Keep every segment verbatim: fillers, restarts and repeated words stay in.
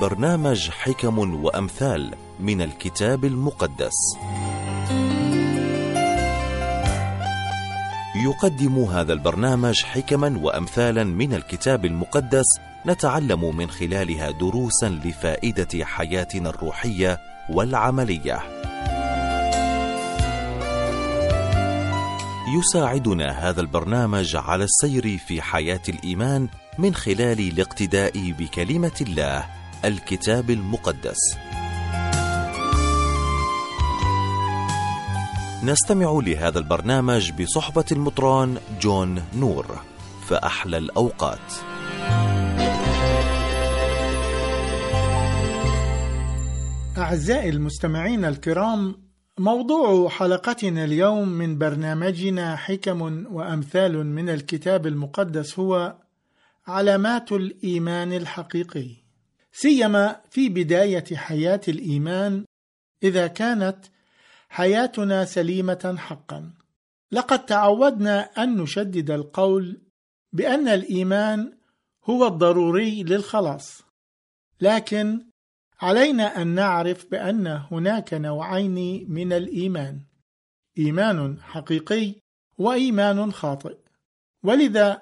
برنامج حكم وأمثال من الكتاب المقدس. يقدم هذا البرنامج حكما وأمثالا من الكتاب المقدس، نتعلم من خلالها دروسا لفائدة حياتنا الروحية والعملية. يساعدنا هذا البرنامج على السير في حياة الإيمان من خلال الاقتداء بكلمة الله، الكتاب المقدس. نستمع لهذا البرنامج بصحبة المطران جون نور. فأحلى الأوقات. أعزائي المستمعين الكرام، موضوع حلقتنا اليوم من برنامجنا حكم وأمثال من الكتاب المقدس هو علامات الإيمان الحقيقي، سيما في بداية حياة الإيمان إذا كانت حياتنا سليمة حقا. لقد تعودنا أن نشدد القول بأن الإيمان هو الضروري للخلاص، لكن علينا أن نعرف بأن هناك نوعين من الإيمان: إيمان حقيقي وإيمان خاطئ. ولذا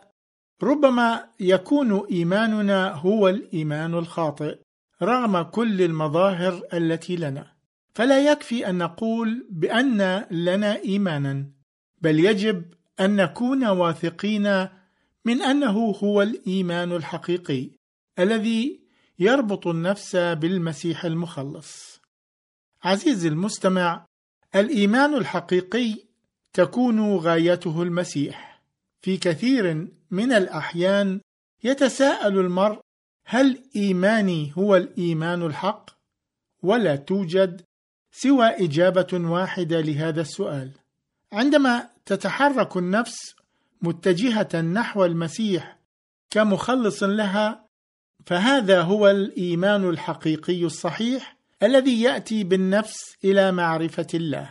ربما يكون إيماننا هو الإيمان الخاطئ رغم كل المظاهر التي لنا. فلا يكفي أن نقول بأن لنا إيمانا، بل يجب أن نكون واثقين من أنه هو الإيمان الحقيقي الذي يربط النفس بالمسيح المخلص. عزيزي المستمع، الإيمان الحقيقي تكون غايته المسيح. في كثير من الأحيان يتساءل المرء: هل إيماني هو الإيمان الحق؟ ولا توجد سوى إجابة واحدة لهذا السؤال. عندما تتحرك النفس متجهة نحو المسيح كمخلص لها، فهذا هو الإيمان الحقيقي الصحيح الذي يأتي بالنفس إلى معرفة الله.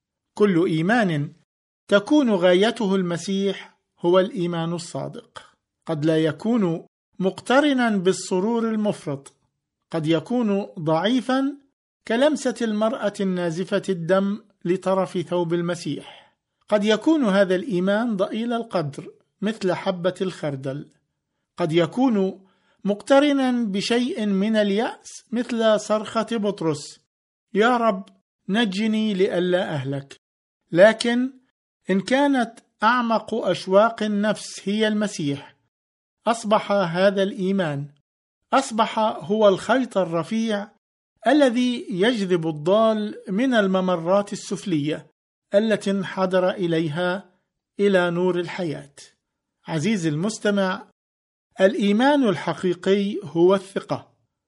كل إيمان تكون غايته المسيح هو الإيمان الصادق. قد لا يكون مقترنا بالسرور المفرط، قد يكون ضعيفا كلمسة المرأة النازفة الدم لطرف ثوب المسيح. قد يكون هذا الإيمان ضئيل القدر مثل حبة الخردل. قد يكون مقترنا بشيء من اليأس مثل صرخة بطرس: يا رب نجني لئلا أهلك. لكن إن كانت أعمق أشواق النفس هي المسيح، أصبح هذا الإيمان أصبح هو الخيط الرفيع الذي يجذب الضال من الممرات السفلية التي انحدر إليها إلى نور الحياة. عزيزي المستمع، الإيمان الحقيقي هو الثقة،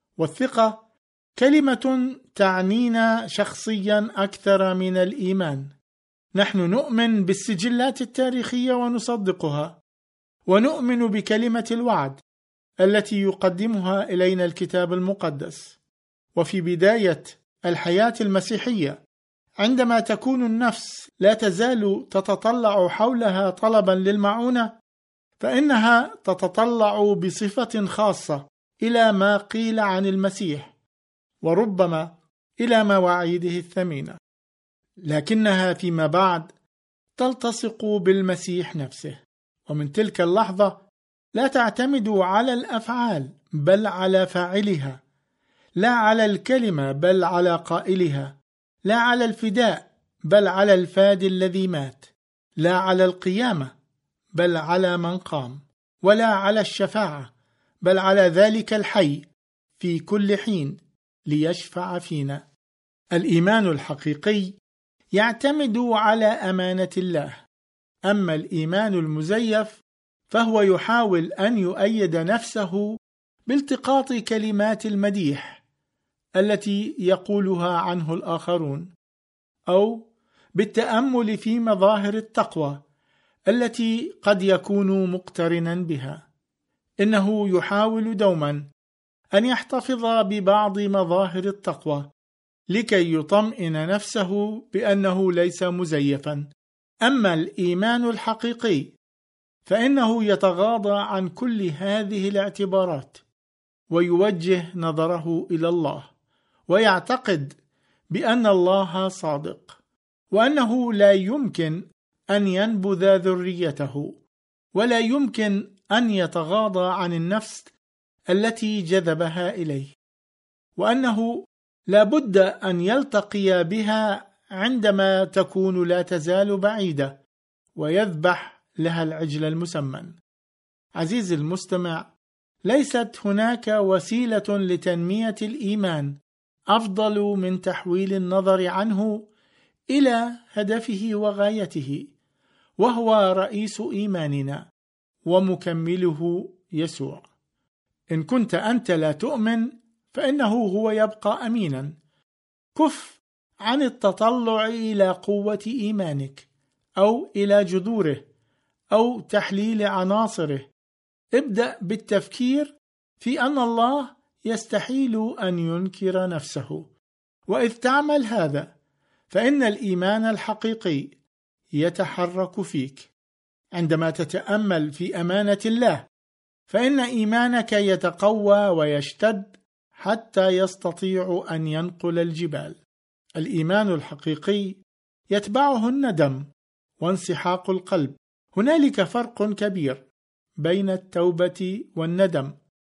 والثقة كلمة تعنينا شخصيا أكثر من الإيمان. نحن نؤمن بالسجلات التاريخية ونصدقها، ونؤمن بكلمة الوعد التي يقدمها إلينا الكتاب المقدس. وفي بداية الحياة المسيحية، عندما تكون النفس لا تزال تتطلع حولها طلبا للمعونة، فإنها تتطلع بصفة خاصة إلى ما قيل عن المسيح، وربما إلى مواعيده الثمينة، لكنها فيما بعد تلتصق بالمسيح نفسه. ومن تلك اللحظة لا تعتمد على الأفعال بل على فاعلها، لا على الكلمة بل على قائلها، لا على الفداء بل على الفادي الذي مات، لا على القيامة بل على من قام، ولا على الشفاعة بل على ذلك الحي في كل حين ليشفع فينا. الإيمان الحقيقي يعتمد على أمانة الله. أما الإيمان المزيف فهو يحاول أن يؤيد نفسه بالتقاط كلمات المديح التي يقولها عنه الآخرون، أو بالتأمل في مظاهر التقوى التي قد يكون مقترنا بها. إنه يحاول دوما أن يحتفظ ببعض مظاهر التقوى لكي يطمئن نفسه بأنه ليس مزيفا. أما الإيمان الحقيقي فإنه يتغاضى عن كل هذه الاعتبارات، ويوجه نظره إلى الله، ويعتقد بأن الله صادق، وأنه لا يمكن أن ينبذ ذريته، ولا يمكن أن يتغاضى عن النفس التي جذبها إليه، وأنه لا بد أن يلتقي بها عندما تكون لا تزال بعيدة، ويذبح لها العجل المسمن. عزيزي المستمع، ليست هناك وسيلة لتنمية الإيمان أفضل من تحويل النظر عنه إلى هدفه وغايته، وهو رئيس إيماننا ومكمله يسوع. إن كنت أنت لا تؤمن فإنه هو يبقى أمينا. كف عن التطلع إلى قوة إيمانك أو إلى جذوره أو تحليل عناصره. ابدأ بالتفكير في أن الله يستحيل أن ينكر نفسه، وإذ تعمل هذا فإن الإيمان الحقيقي يتحرك فيك. عندما تتأمل في أمانة الله فإن إيمانك يتقوى ويشتد حتى يستطيع أن ينقل الجبال. الإيمان الحقيقي يتبعه الندم وانسحاق القلب. هنالك فرق كبير بين التوبة والندم.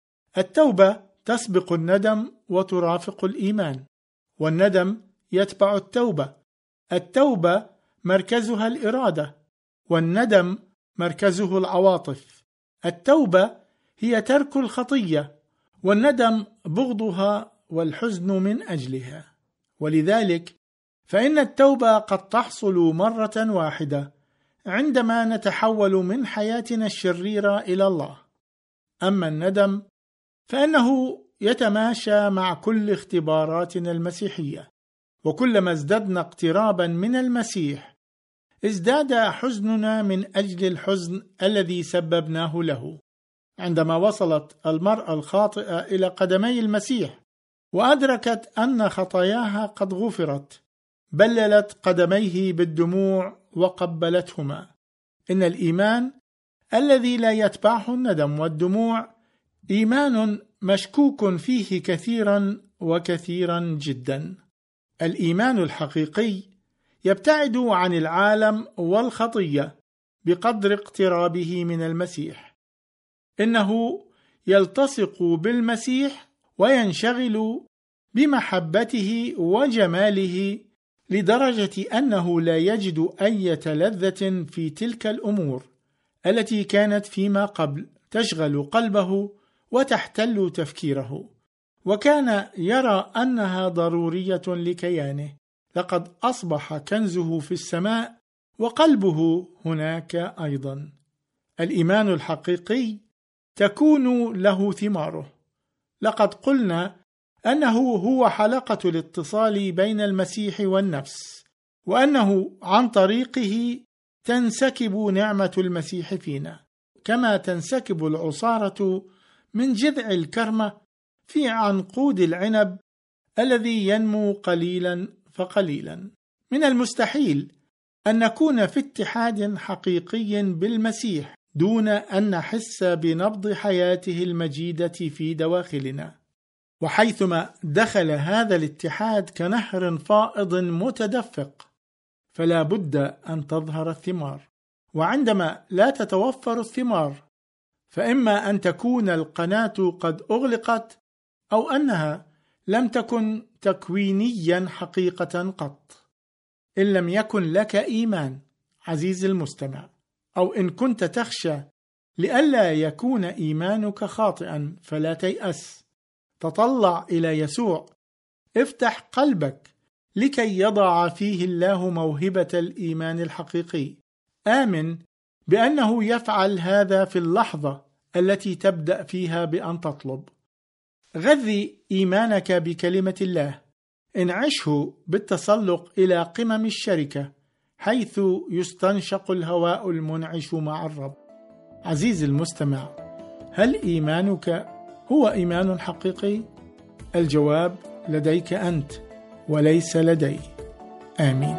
التوبة تسبق الندم وترافق الإيمان، والندم يتبع التوبة. التوبة مركزها الإرادة، والندم مركزه العواطف. التوبة هي ترك الخطية، والندم بغضها والحزن من أجلها. ولذلك فإن التوبة قد تحصل مرة واحدة عندما نتحول من حياتنا الشريرة إلى الله. أما الندم فإنه يتماشى مع كل اختباراتنا المسيحية، وكلما ازددنا اقترابا من المسيح ازداد حزننا من أجل الحزن الذي سببناه له. عندما وصلت المرأة الخاطئة إلى قدمي المسيح وأدركت أن خطاياها قد غفرت، بللت قدميه بالدموع وقبلتهما. إن الإيمان الذي لا يتبعه الندم والدموع إيمان مشكوك فيه كثيرا وكثيرا جدا. الإيمان الحقيقي يبتعد عن العالم والخطية بقدر اقترابه من المسيح. إنه يلتصق بالمسيح وينشغل بمحبته وجماله لدرجة أنه لا يجد أي لذة في تلك الأمور التي كانت فيما قبل تشغل قلبه وتحتل تفكيره، وكان يرى أنها ضرورية لكيانه. لقد أصبح كنزه في السماء وقلبه هناك أيضا. الإيمان الحقيقي تكون له ثماره. لقد قلنا أنه هو حلقة الاتصال بين المسيح والنفس، وأنه عن طريقه تنسكب نعمة المسيح فينا، كما تنسكب العصارة من جذع الكرمة في عنقود العنب الذي ينمو قليلا فقليلا. من المستحيل أن نكون في اتحاد حقيقي بالمسيح دون أن نحس بنبض حياته المجيدة في دواخلنا. وحيثما دخل هذا الاتحاد كنهر فائض متدفق فلا بد أن تظهر الثمار. وعندما لا تتوفر الثمار فإما أن تكون القناة قد أغلقت أو أنها لم تكن تكوينيا حقيقة قط. إن لم يكن لك إيمان عزيزي المستمع، أو إن كنت تخشى لئلا يكون إيمانك خاطئا، فلا تيأس. تطلع إلى يسوع، افتح قلبك لكي يضع فيه الله موهبة الإيمان الحقيقي. آمن بأنه يفعل هذا في اللحظة التي تبدأ فيها بأن تطلب. غذي إيمانك بكلمة الله، انعشه بالتسلق إلى قمم الشركة حيث يستنشق الهواء المنعش مع الرب. عزيزي المستمع، هل إيمانك هو إيمان حقيقي؟ الجواب لديك أنت وليس لدي. آمين.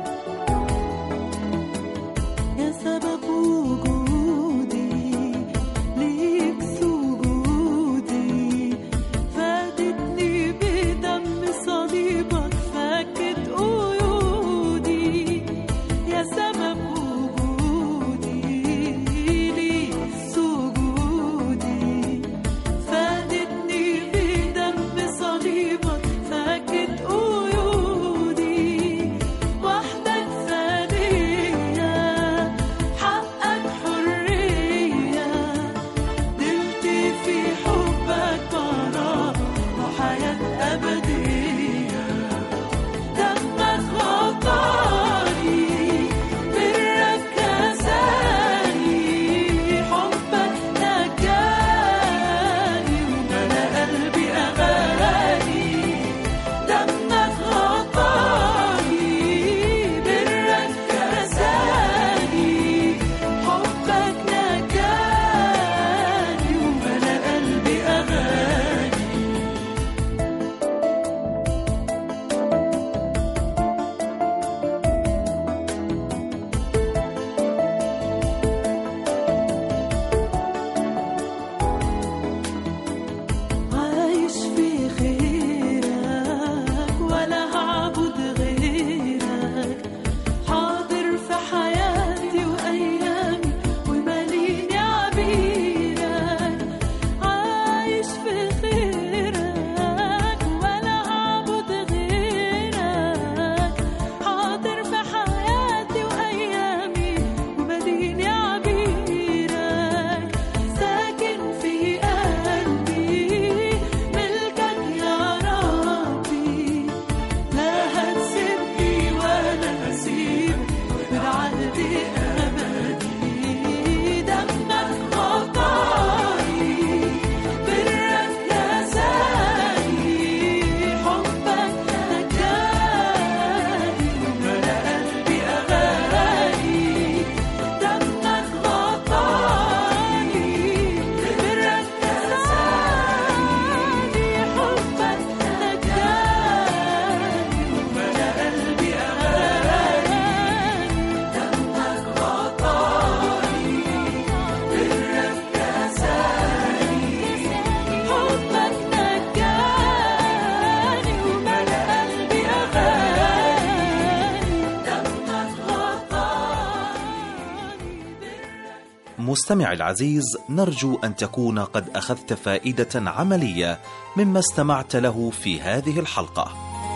مستمع العزيز، نرجو أن تكون قد أخذت فائدة عملية مما استمعت له في هذه الحلقة.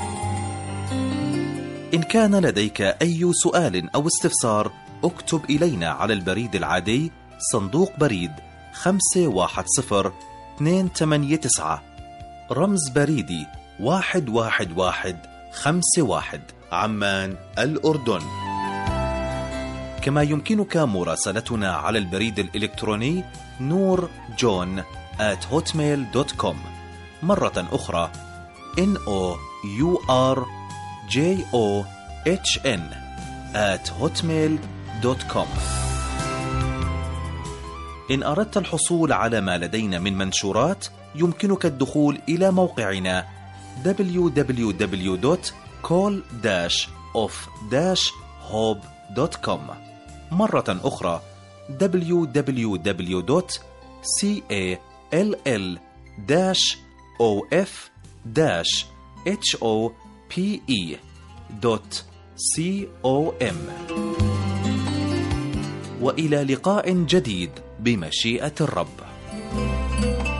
إن كان لديك أي سؤال أو استفسار اكتب إلينا على البريد العادي صندوق بريد خمسة واحد صفر اثنين ثمانية تسعة، رمز بريدي واحد واحد واحد خمسة واحد، عمان الأردن. كما يمكنك مراسلتنا على البريد الإلكتروني نور جون آت هوتميل دوت كوم، مرة أخرى إن أو يو آر جي أو إتش إن آت هوتميل دوت كوم. إن أردت الحصول على ما لدينا من منشورات يمكنك الدخول إلى موقعنا دبليو دبليو دبليو دوت كول داش أوف داش هوب دوت كوم، مرة أخرى دبليو دبليو دبليو دوت كول داش أوف داش هوب دوت كوم. وإلى لقاء جديد بمشيئة الرب.